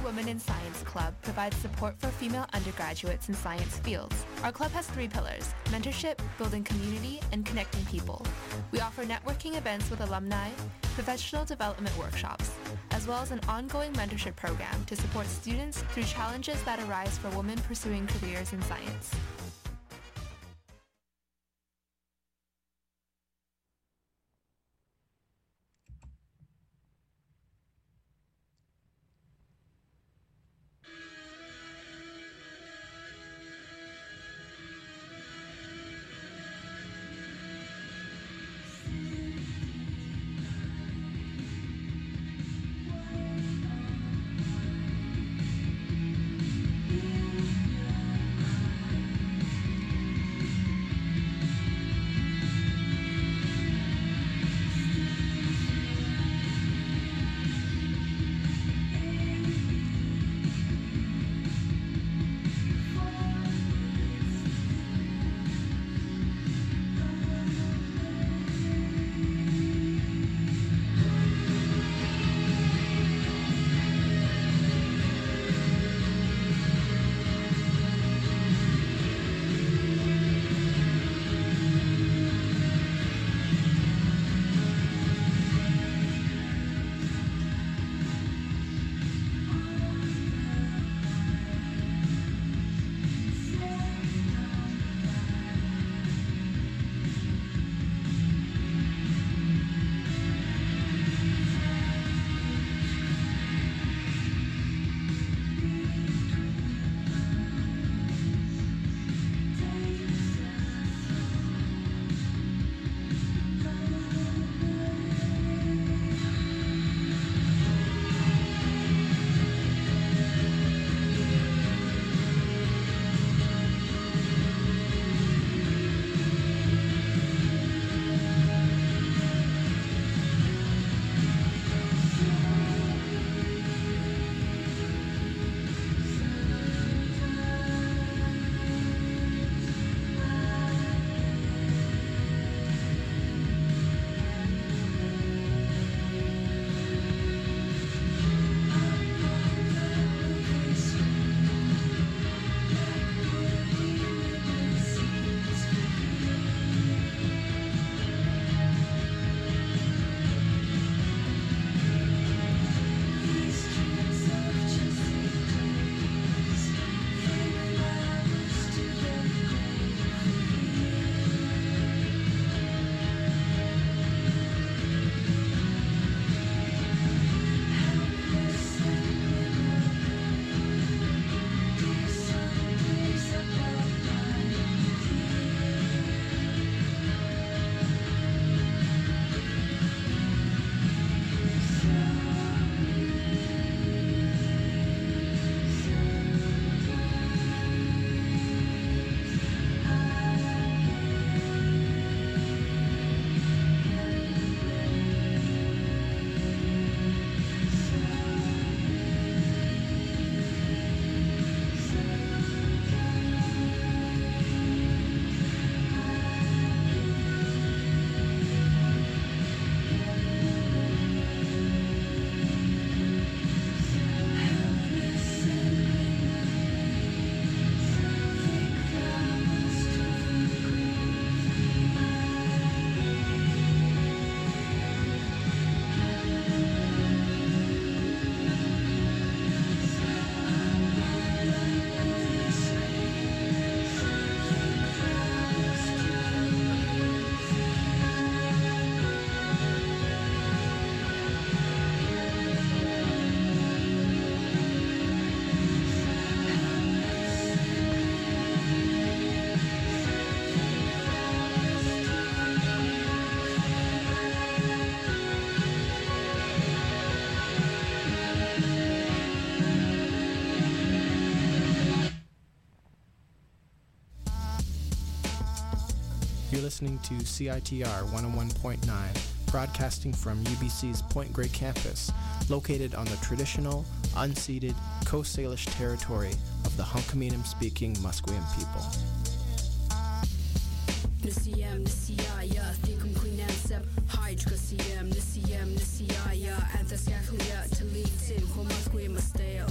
Women in Science Club provides support for female undergraduates in science fields. Our club has 3 pillars: mentorship, building community, and connecting people. We offer networking events with alumni, professional development workshops, as well as an ongoing mentorship program to support students through challenges that arise for women pursuing careers in science. You're listening to CITR 101.9, broadcasting from UBC's Point Grey campus, located on the traditional, unceded Coast Salish territory of the Hunkaminam-speaking Musqueam people. Nisiyem nisiyaya Thikum quinansem Hydrocasium Nisiyem nisiyaya Anthascaculia Talitin Homasque masteo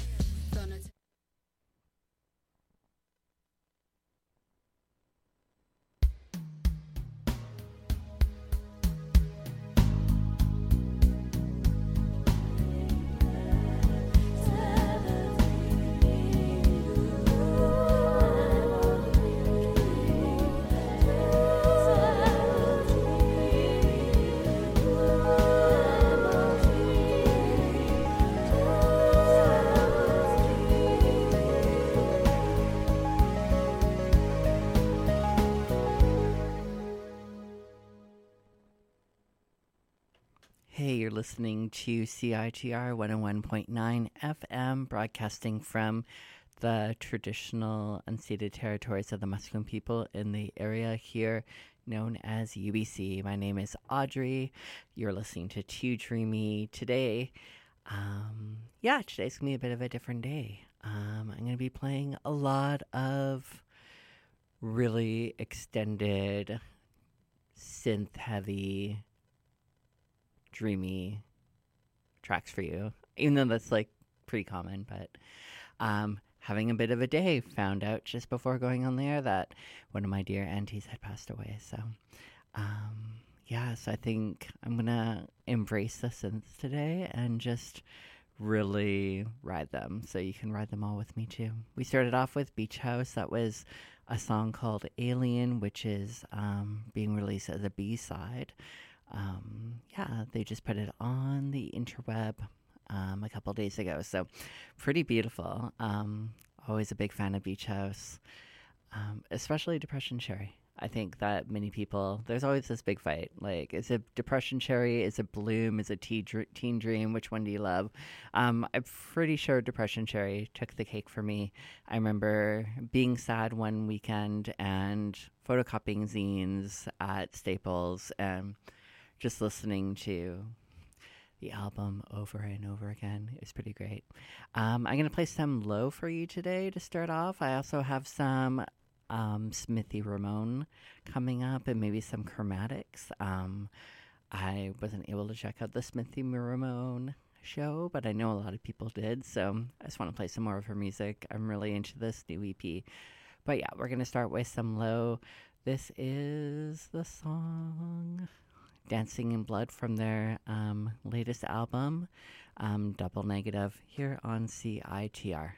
Hey, you're listening to CITR 101.9 FM, broadcasting from the traditional unceded territories of the Musqueam people in the area here known as UBC. My name is Audrey. You're listening to Too Dreamy today. Today's going to be a bit of a different day. I'm going to be playing a lot of really extended, synth-heavy, dreamy tracks for you, even though that's like pretty common. But having a bit of a day, found out just before going on the air that one of my dear aunties had passed away. So so I think I'm gonna embrace the synths today and just really ride them, so you can ride them all with me too. We started off with Beach House. That was a song called Alien, which is being released as a B-side. They just put it on the interweb a couple days ago, so pretty beautiful. Always a big fan of Beach House, especially Depression Cherry. I think that many people, there's always this big fight, like, is it Depression Cherry, is it Bloom, is it Teen Dream, which one do you love? I'm pretty sure Depression Cherry took the cake for me. I remember being sad one weekend and photocopying zines at Staples and just listening to the album over and over again. It was pretty great. I'm going to play some low for you today to start off. I also have some Smithy Ramone coming up and maybe some Chromatics. I wasn't able to check out the Smithy Ramone show, but I know a lot of people did, so I just want to play some more of her music. I'm really into this new EP. But yeah, we're going to start with some low. This is the song Dancing in Blood from their latest album, Double Negative, here on CITR.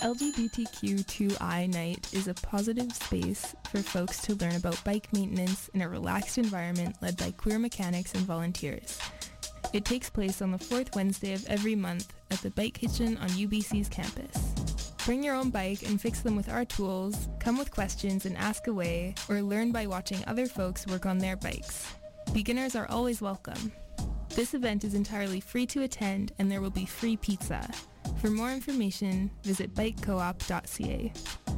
LGBTQ2I Night is a positive space for folks to learn about bike maintenance in a relaxed environment led by queer mechanics and volunteers. It takes place on the fourth Wednesday of every month at the Bike Kitchen on UBC's campus. Bring your own bike and fix them with our tools, come with questions and ask away, or learn by watching other folks work on their bikes. Beginners are always welcome. This event is entirely free to attend and there will be free pizza. For more information, visit bikecoop.ca.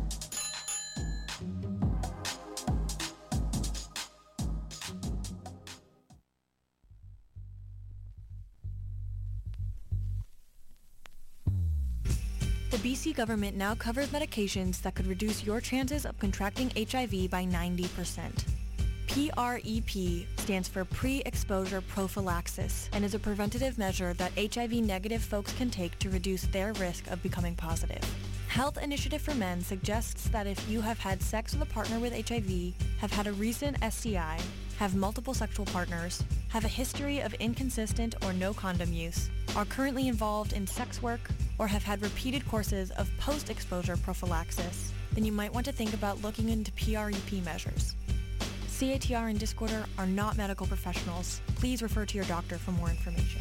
The BC government now covers medications that could reduce your chances of contracting HIV by 90%. PrEP stands for pre-exposure prophylaxis and is a preventative measure that HIV-negative folks can take to reduce their risk of becoming positive. Health Initiative for Men suggests that if you have had sex with a partner with HIV, have had a recent STI, have multiple sexual partners, have a history of inconsistent or no condom use, are currently involved in sex work, or have had repeated courses of post-exposure prophylaxis, then you might want to think about looking into PrEP measures. CATR and Discorder are not medical professionals. Please refer to your doctor for more information.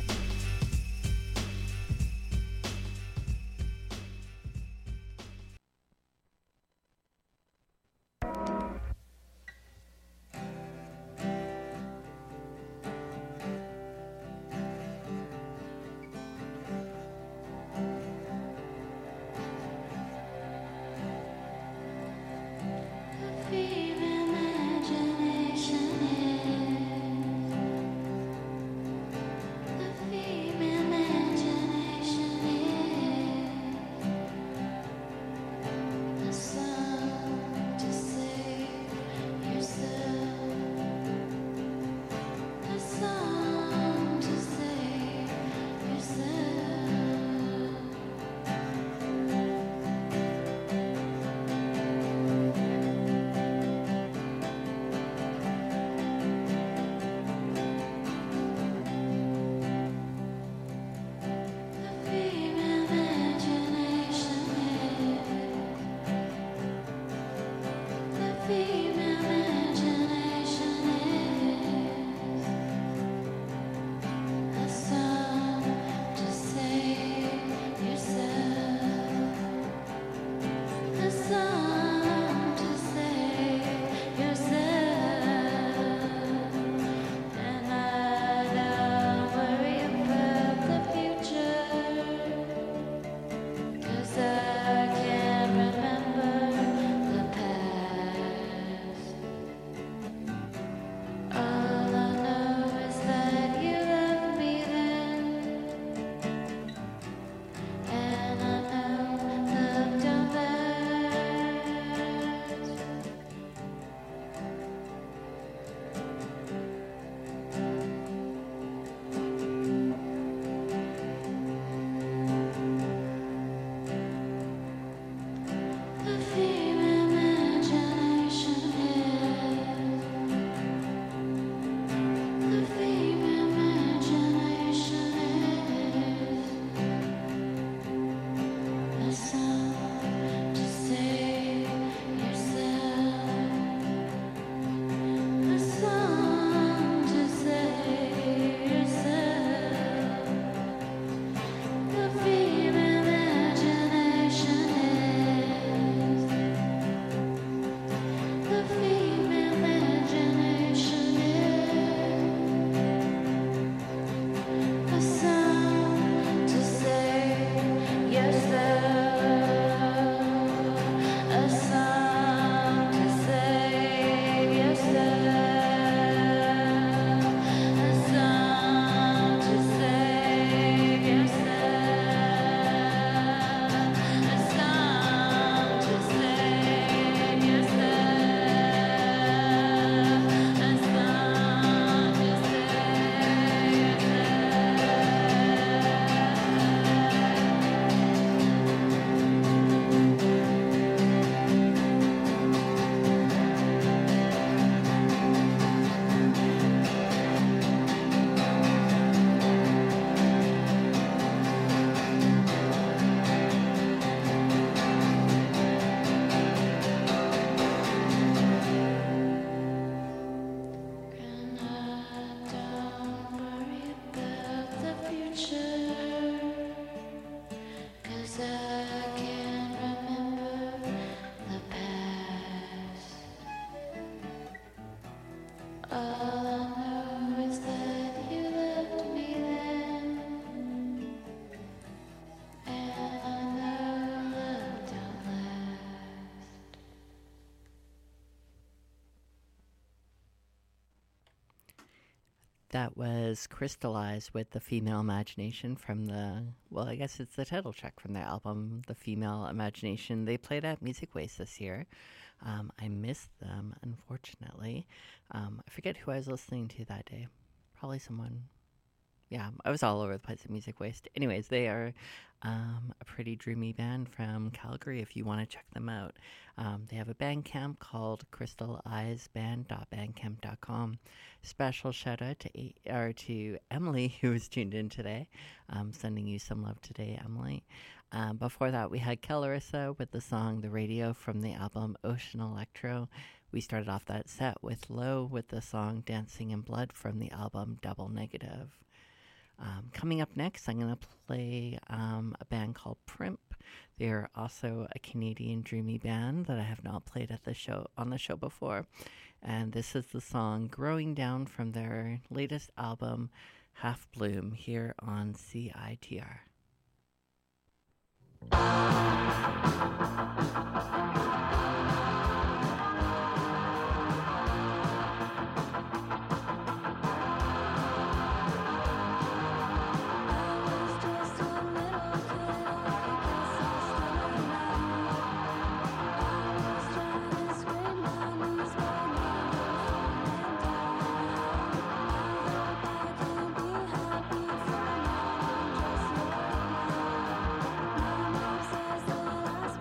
That was Crystallize with The Female Imagination from I guess it's the title track from their album, The Female Imagination. They played at Music Waste this year. I missed them, unfortunately. I forget who I was listening to that day. Probably someone. Yeah, I was all over the place at Music Waste. Anyways, they are a pretty dreamy band from Calgary if you want to check them out. They have a Bandcamp called crystalizeband.bandcamp.com. Special shout out to Emily, who was tuned in today. Sending you some love today, Emily. Before that, we had Kellarissa with the song The Radio from the album Ocean Electro. We started off that set with Low with the song Dancing in Blood from the album Double Negative. Coming up next, I'm going to play a band called Primp. They're also a Canadian dreamy band that I have not played on the show before. And this is the song Growing Down from their latest album, Half Bloom, here on CITR. Last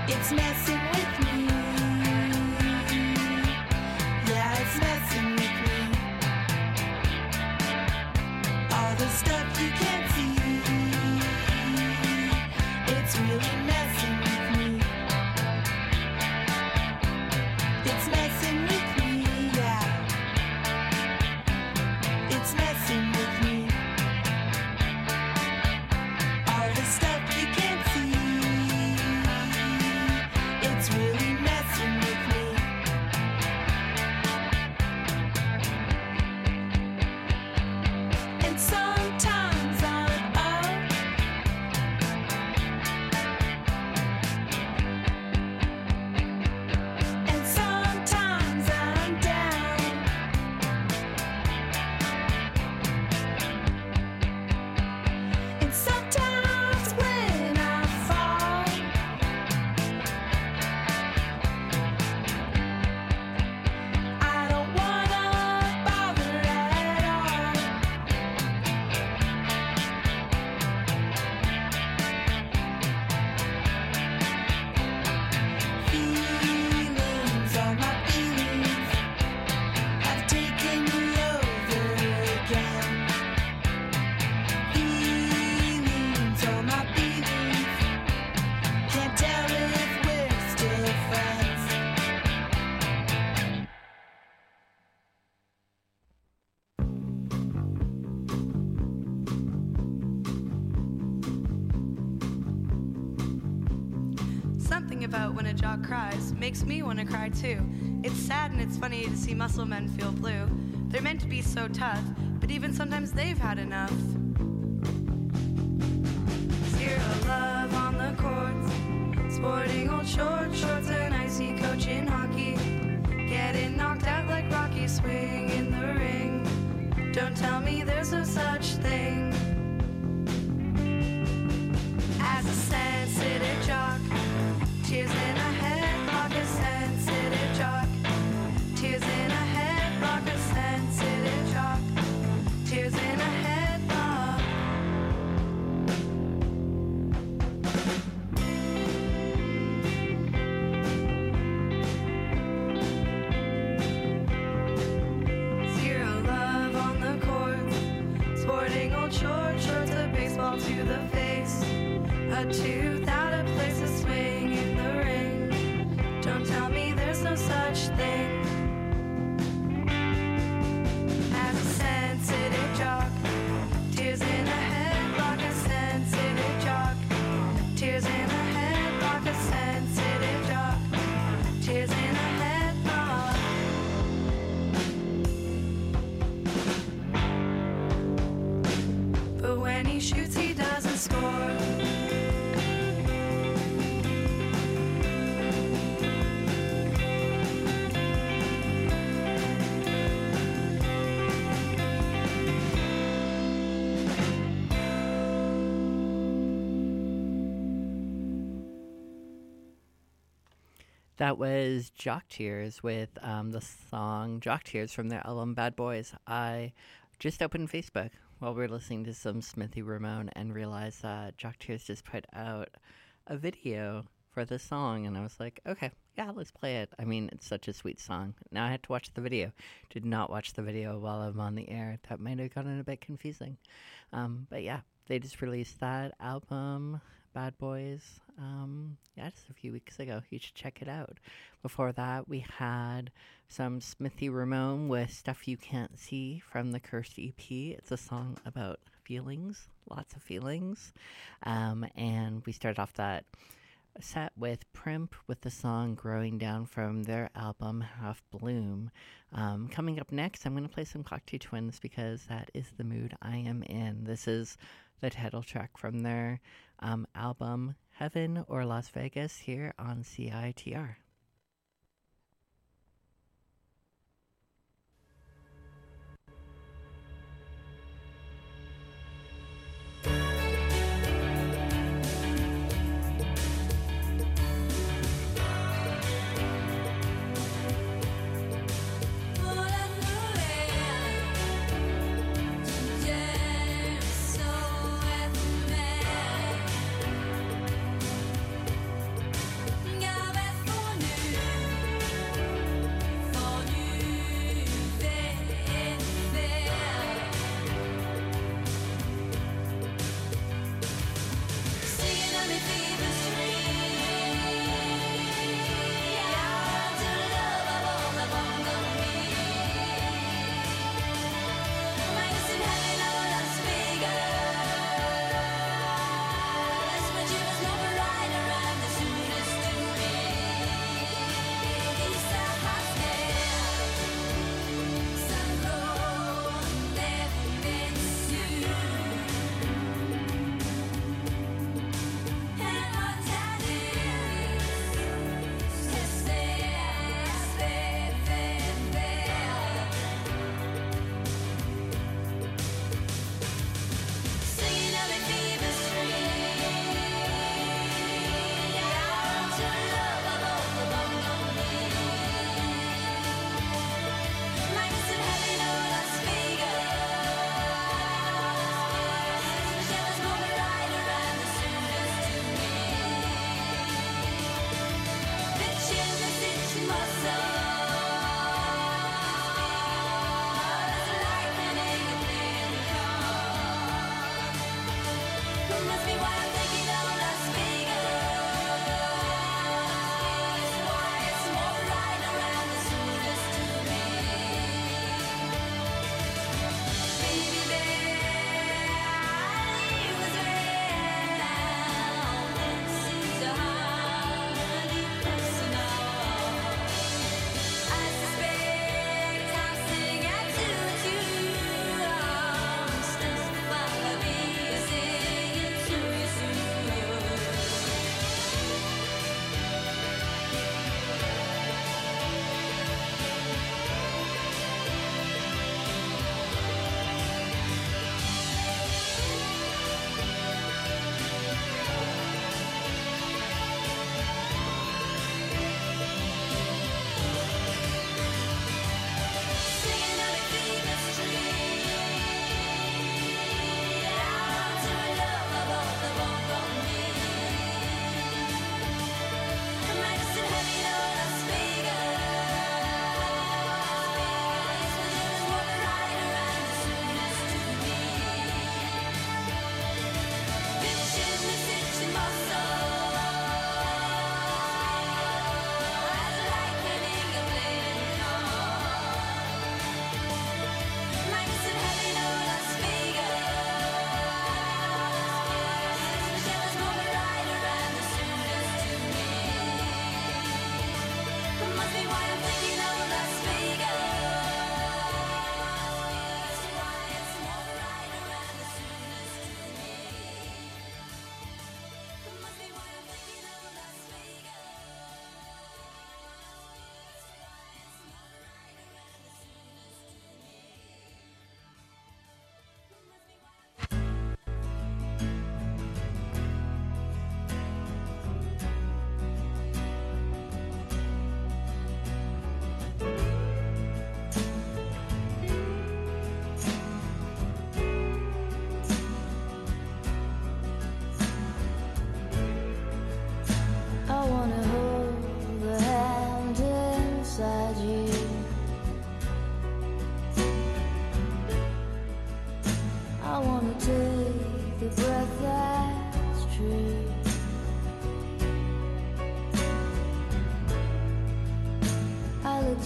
It's messing with me. Yeah, it's messing with me. All the stuff you can't see. It's really messing with me. It's messing with me, yeah. It's messing with me. All the stuff you can't see. It's really messing with me. And sometimes I'm up. And sometimes I'm down. And sometimes when I fall, I don't wanna bother at all. Feelings, all my feelings have taken me over again. Feelings, all my feelings, can't tell if we're still friends. Something about when a jock cries makes me want to cry too. It's sad and it's funny to see muscle men feel blue. They're meant to be so tough, but even sometimes they've had enough. Zero love on the courts, sporting old shorts and icy coaching hockey. Getting knocked out like Rocky, swing in the ring. Don't tell me there's no such thing as a sensitive jock. Tears in a headlock, a sensitive jock. Tears in a headlock, a sensitive jock. Tears in a headlock. Zero love on the court, sporting old shorts, a baseball to the face. A tooth out of place, a swing in the ring. Don't tell me there's no such thing as a sensitive jock. Tears in a headlock, a sensitive jock. Tears in a headlock, a sensitive jock. Tears in a headlock. But when he shoots, he doesn't score. That was Jock Tears with the song Jock Tears from their album Bad Boys. I just opened Facebook while we were listening to some Smithy Ramone and realized that Jock Tears just put out a video for the song, and I was like, okay, yeah, let's play it. I mean, it's such a sweet song. Now I had to watch the video. Did not watch the video while I'm on the air. That might have gotten a bit confusing. But yeah, they just released that album, Bad Boys, just a few weeks ago. You should check it out. Before that, we had some Smithy Ramone with Stuff You Can't See from the Cursed EP. It's a song about feelings, lots of feelings. And we started off that set with Primp with the song Growing Down from their album Half Bloom. Coming up next, I'm going to play some Cocteau Twins because that is the mood I am in. This is the title track from their album Heaven or Las Vegas here on CITR. Yeah.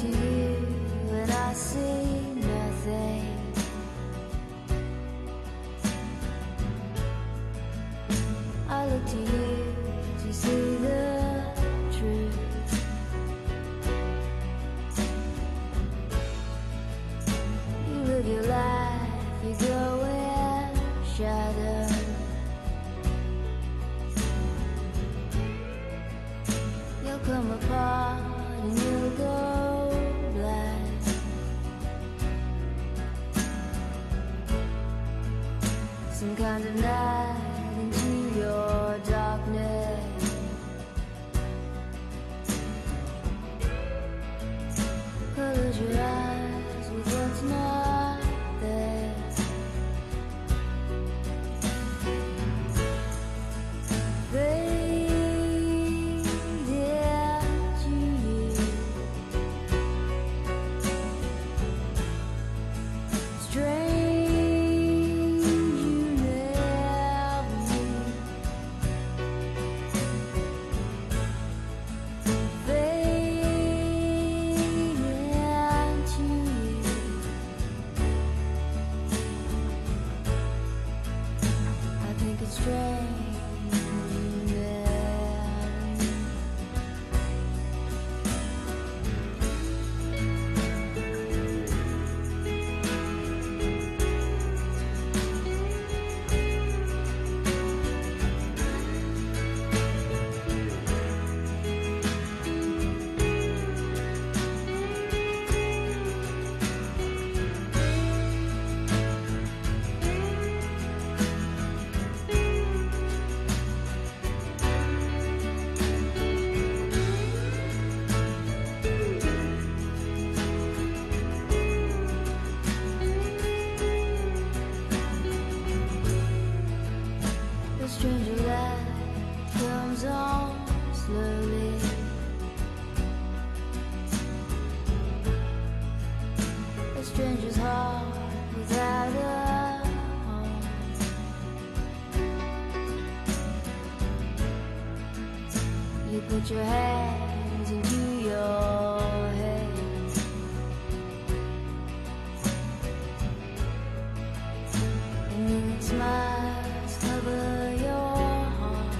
to you and I see nothing. I look to you to see the truth. You live your life, you go in shadow. You'll come apart and you'll go blind. Some kind of night into your darkness. Close your eyes with what's not there. Fade into you. Strange you never knew. Fade into you. I think it's strange you never knew. The stranger light comes on slowly. A stranger's heart without a home. You put your hands into your head. And then it smiles cover your heart.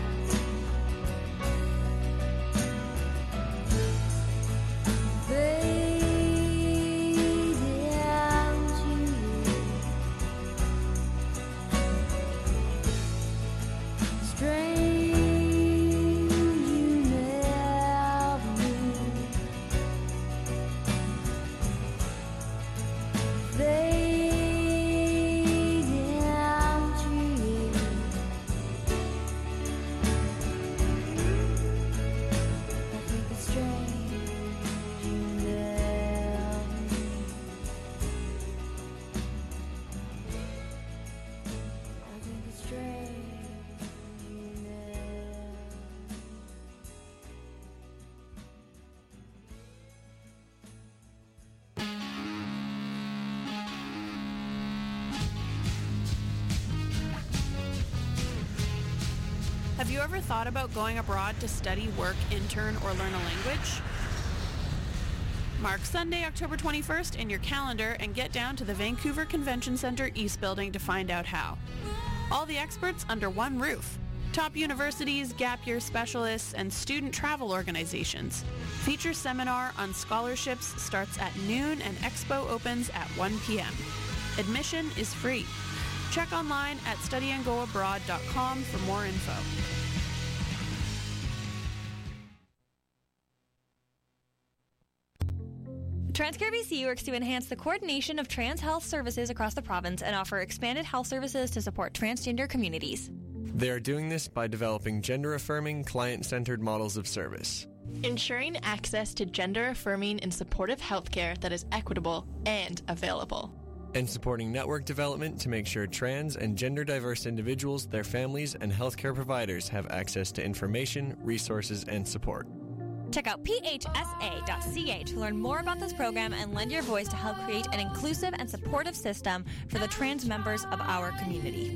Fade into you. Strange you never knew. Fade into you. I think it's strange you never knew. I think it's strange you never Have you ever thought about going abroad to study, work, intern, or learn a language? Mark Sunday, October 21st in your calendar and get down to the Vancouver Convention Centre East Building to find out how. All the experts under one roof. Top universities, gap year specialists, and student travel organizations. Feature seminar on scholarships starts at noon and expo opens at 1 p.m. Admission is free. Check online at studyandgoabroad.com for more info. TransCare BC works to enhance the coordination of trans health services across the province and offer expanded health services to support transgender communities. They are doing this by developing gender-affirming, client-centered models of service. Ensuring access to gender-affirming and supportive healthcare that is equitable and available. And supporting network development to make sure trans and gender-diverse individuals, their families, and healthcare providers have access to information, resources, and support. Check out phsa.ca to learn more about this program and lend your voice to help create an inclusive and supportive system for the trans members of our community.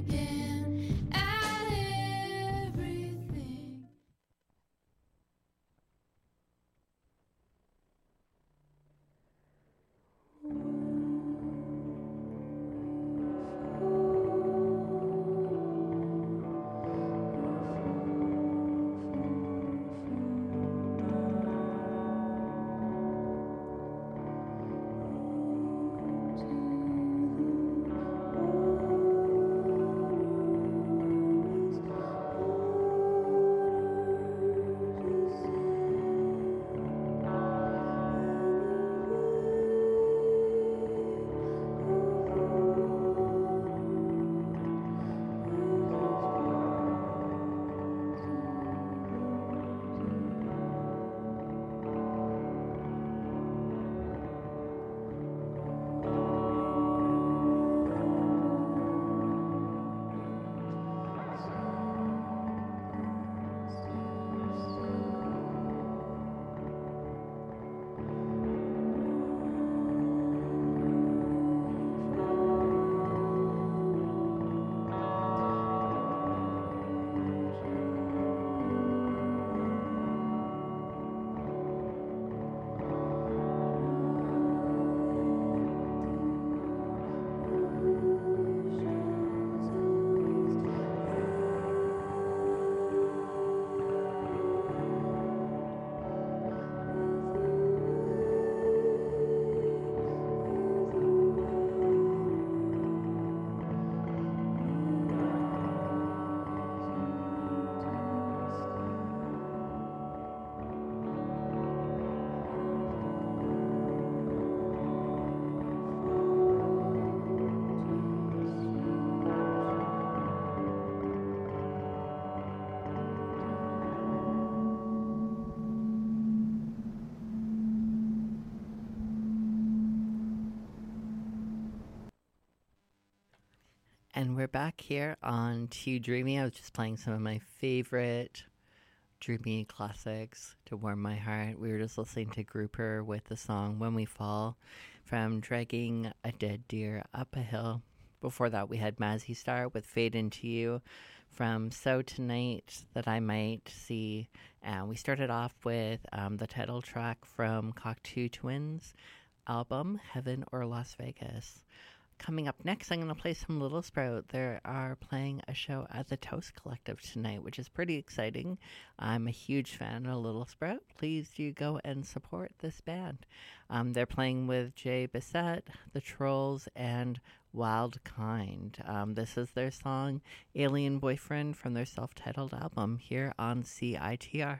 And we're back here on Too Dreamy. I was just playing some of my favorite dreamy classics to warm my heart. We were just listening to Grouper with the song When We Fall from Dragging a Dead Deer Up a Hill. Before that, we had Mazzy Star with Fade Into You from So Tonight That I Might See. And we started off with the title track from Cocteau Twins' album, Heaven or Las Vegas. Coming up next, I'm going to play some Little Sprout. They are playing a show at the Toast Collective tonight, which is pretty exciting. I'm a huge fan of Little Sprout. Please do go and support this band. They're playing with Jay Bissett, The Trolls, and Wild Kind. This is their song, Alien Boyfriend, from their self-titled album here on CITR.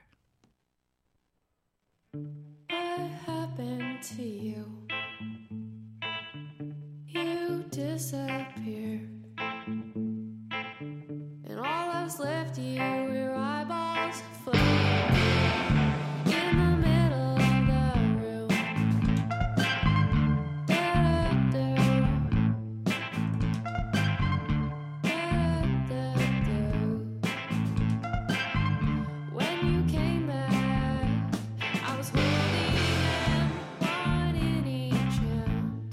What happened to you? You disappeared, and all that's left of you, your eyeballs floating in the middle of the room. When you came back, I was holding them, one in each hand.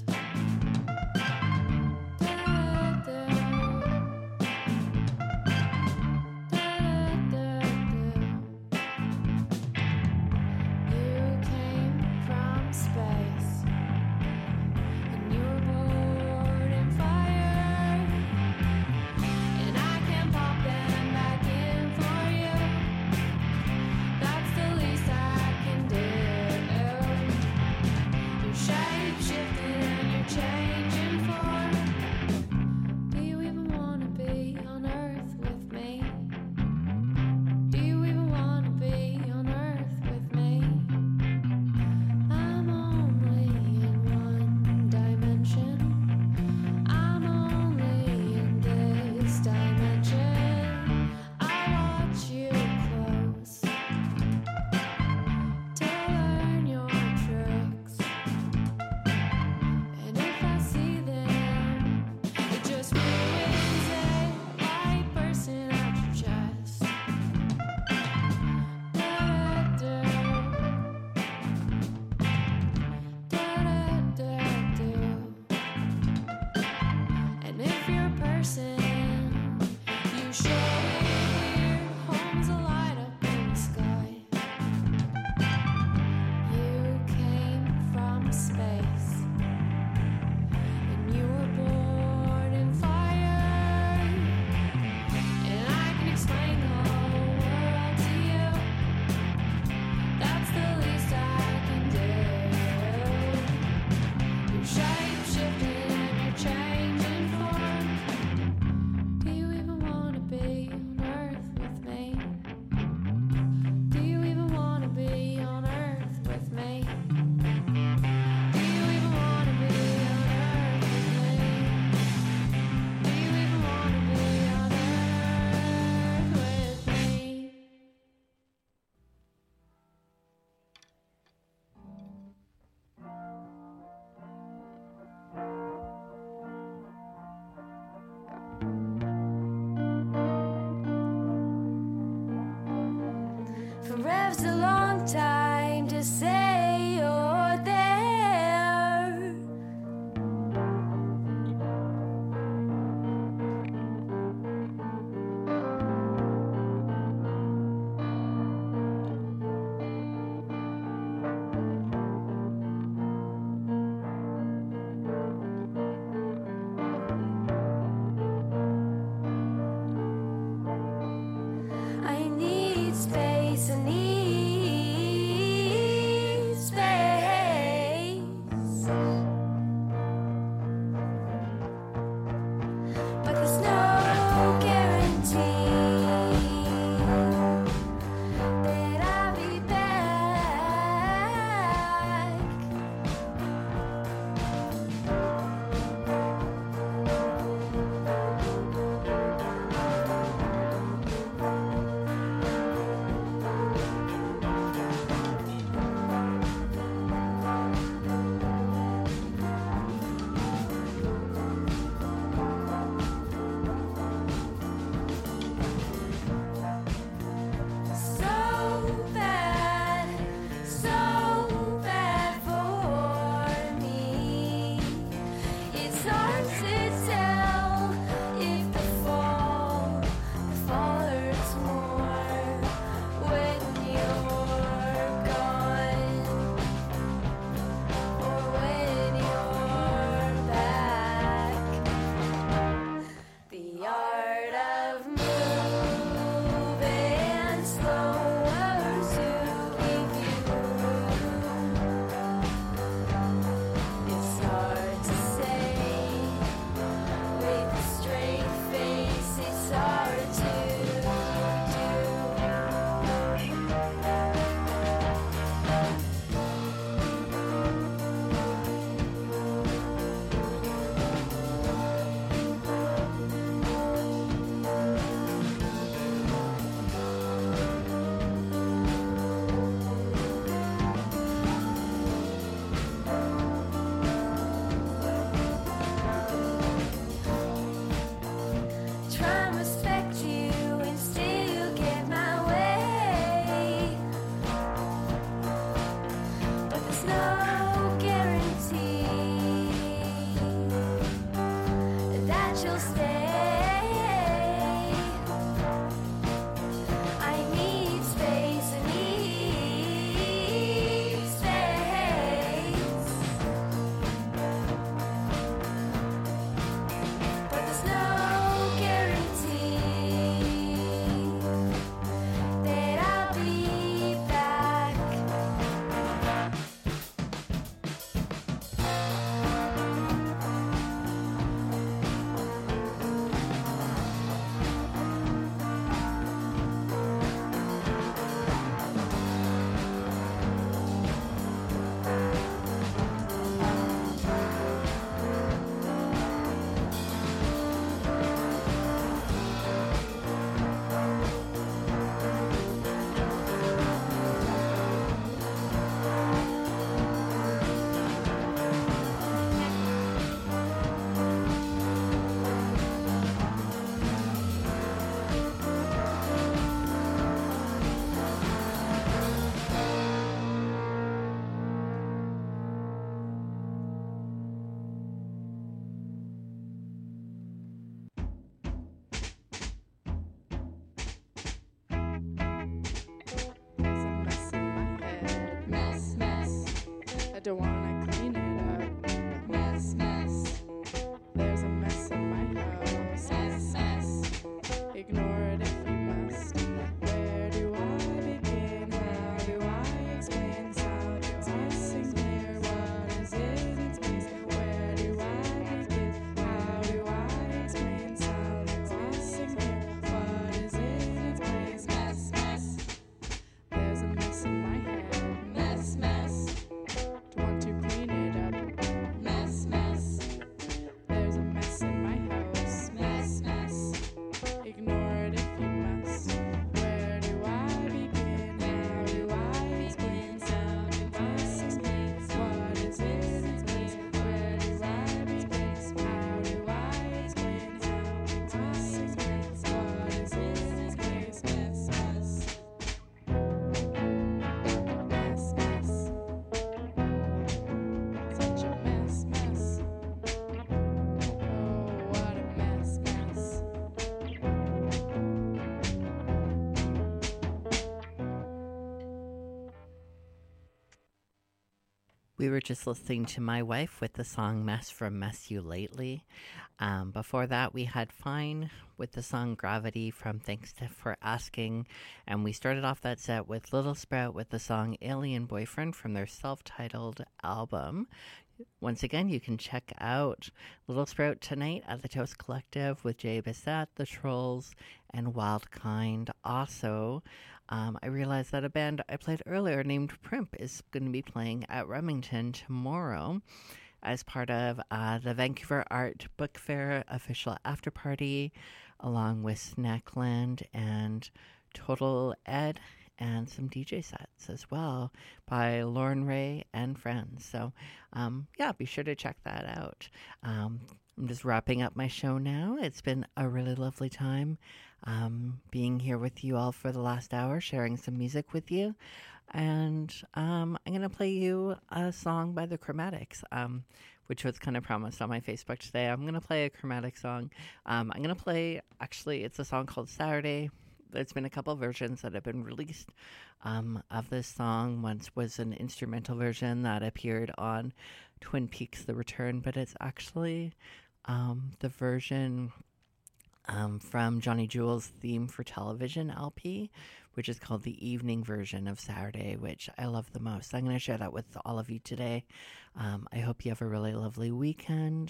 We were just listening to My Wife with the song Mess from Mess You Lately. Before that, we had Fine with the song Gravity from Thanks for Asking. And we started off that set with Little Sprout with the song Alien Boyfriend from their self-titled album. Once again, you can check out Little Sprout tonight at the Toast Collective with Jay Bissett, The Trolls, and Wildkind. Also, I realized that a band I played earlier named Primp is going to be playing at Remington tomorrow as part of the Vancouver Art Book Fair official after party, along with Snackland and Total Ed, and some DJ sets as well by Lauren Ray and friends. So, be sure to check that out. I'm just wrapping up my show now. It's been a really lovely time being here with you all for the last hour, sharing some music with you. And I'm going to play you a song by the Chromatics, which was kind of promised on my Facebook today. I'm going to play a Chromatic song. I'm going to play, actually, it's a song called Saturday. There's been a couple versions that have been released of this song. Once was an instrumental version that appeared on Twin Peaks: The Return, but it's actually the version from Johnny Jewel's Theme for Television LP, which is called the evening version of Saturday, which I love the most. I'm going to share that with all of you today. I hope you have a really lovely weekend.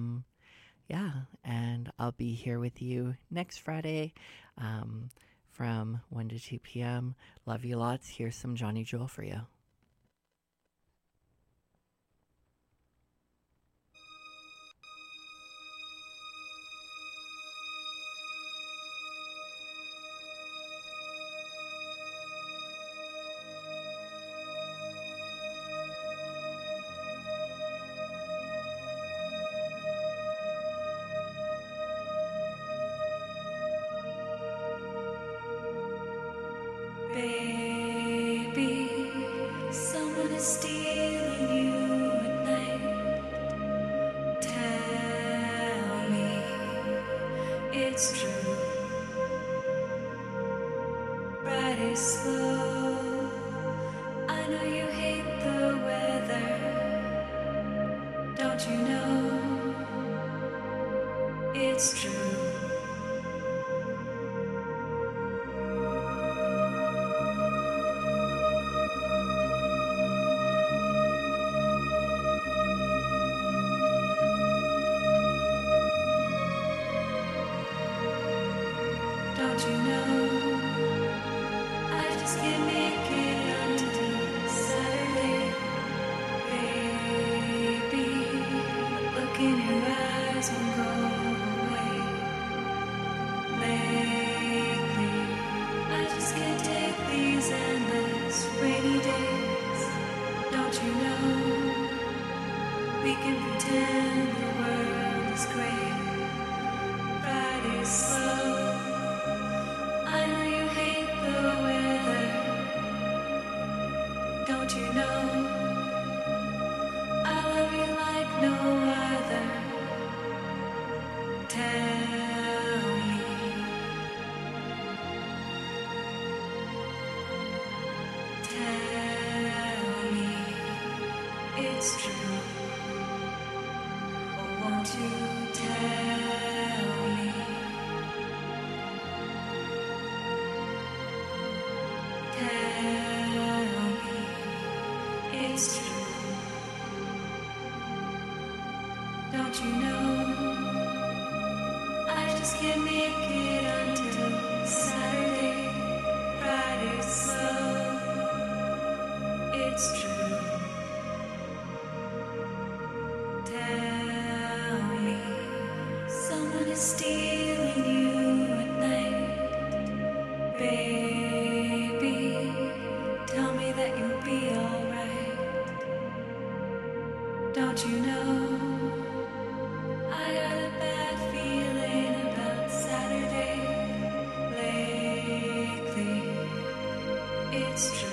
And I'll be here with you next Friday from 1 to 2 p.m. Love you lots. Here's some Johnny Jewel for you. Baby, someone is stealing you at night. Tell me it's true. Ride it slow. I know you hate the weather. Don't you know it's true? It's true.